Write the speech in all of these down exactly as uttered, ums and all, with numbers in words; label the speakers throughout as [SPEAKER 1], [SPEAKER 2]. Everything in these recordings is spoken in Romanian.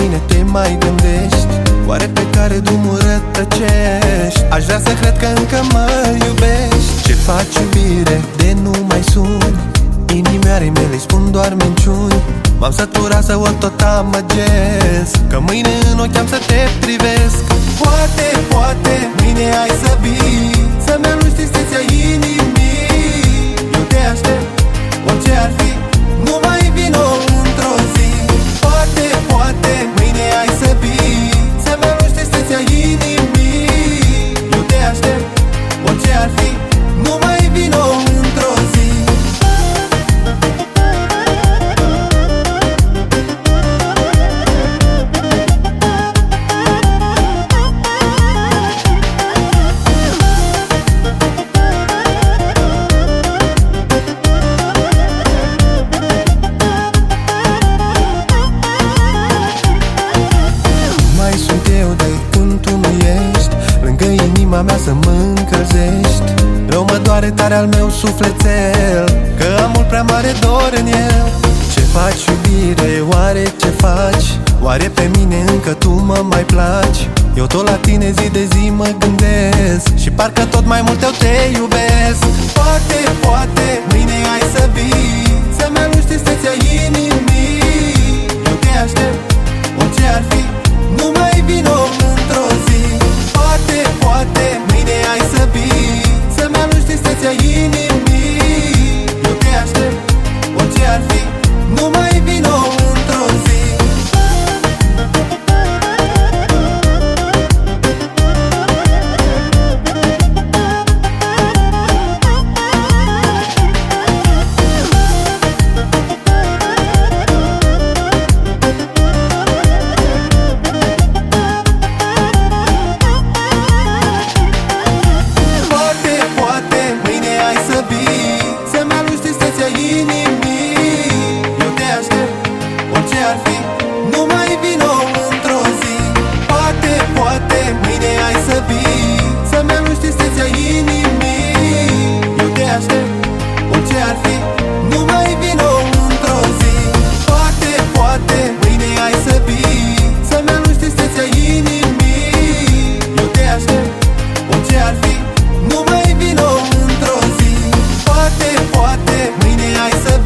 [SPEAKER 1] mine te mai gândești? Oare pe care drumul rătăcești? Aș vrea să cred că încă mă iubești. Ce faci, iubire, de nu mai suni? Inimioarei mele spun doar minciuni. M-am săturat să o tot amăgesc, că mâine în ochi am să te privesc. Poate, poate, mâine ai să vii, să-mi alungi tristețea inimii. Eu te aștept, orice ar fi, nu mai vino într-o zi. Poate, poate, mâine ai să vii, să-mi alungi tristețea inimii. Eu te aștept, orice ar fi, nu mai vino într-o zi. Inima mea să mă încălzești, rău mă doare tare al meu sufletel, că am mult prea mare dor în el. Ce faci, iubire, oare ce faci? Oare pe mine încă tu mă mai placi? Eu tot la tine zi de zi mă gândesc și parcă tot mai mult eu te iubesc. Poate, poate, mâine ai să vii, să-mi alungi tristețea inimii. Eu te aștept, orice ar fi, nu mai vino într-o zi. Poate, poate, mâine ai să vii, să-mi alungi tristețea inimii. Eu te aștept, orice ar fi, nu mai vino într-o zi.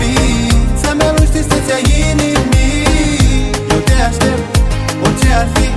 [SPEAKER 1] Orice ar fi,